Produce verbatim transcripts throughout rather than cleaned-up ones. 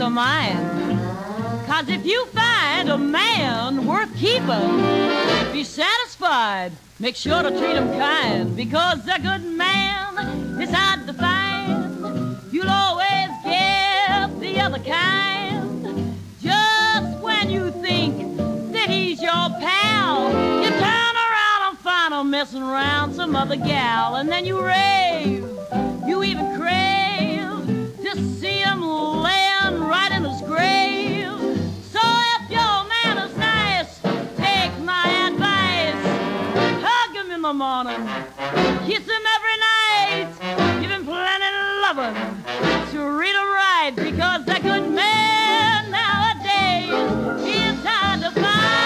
of mine. Cause if you find a man worth keeping, be satisfied, make sure to treat him kind, because a good man is hard to find. You'll always get the other kind. Just when you think that he's your pal, you turn around and find him messing around some other gal, and then you rave, you even crave to see him laying right in his grave. So if your man is nice, take my advice. Hug him in the morning, kiss him every night, give him plenty of loving, treat him right, because a good man nowadays is hard to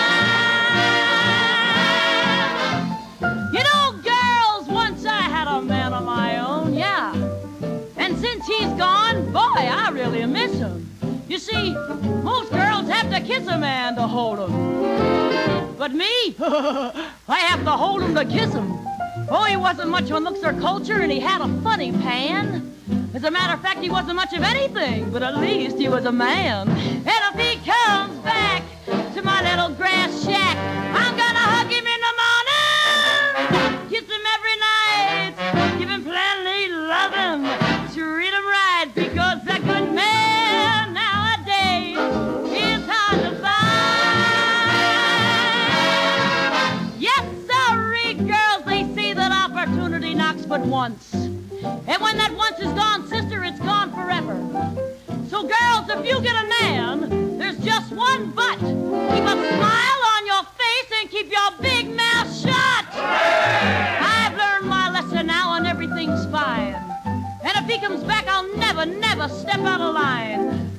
find. You know, girls, once I had a man of my own, yeah. And since he's gone, boy, I really miss him. You see, most girls have to kiss a man to hold him. But me, I have to hold him to kiss him. Oh, he wasn't much on looks or culture, and he had a funny pan. As a matter of fact, he wasn't much of anything, but at least he was a man. And if he comes back to my little grass shack, I'm gonna hug him in the morning, kiss him every night, give him plenty loving, treat him right, because a good man nowadays is hard to find. Yes, sorry, girls, they say that opportunity knocks but once. And when that once is gone, sister, it's gone forever. So, girls, if you get a man, there's just one but. Keep a smile on your face and keep your big mouth shut. I've learned my lesson now and everything's fine. And if he comes back, I'll never, never step out of line.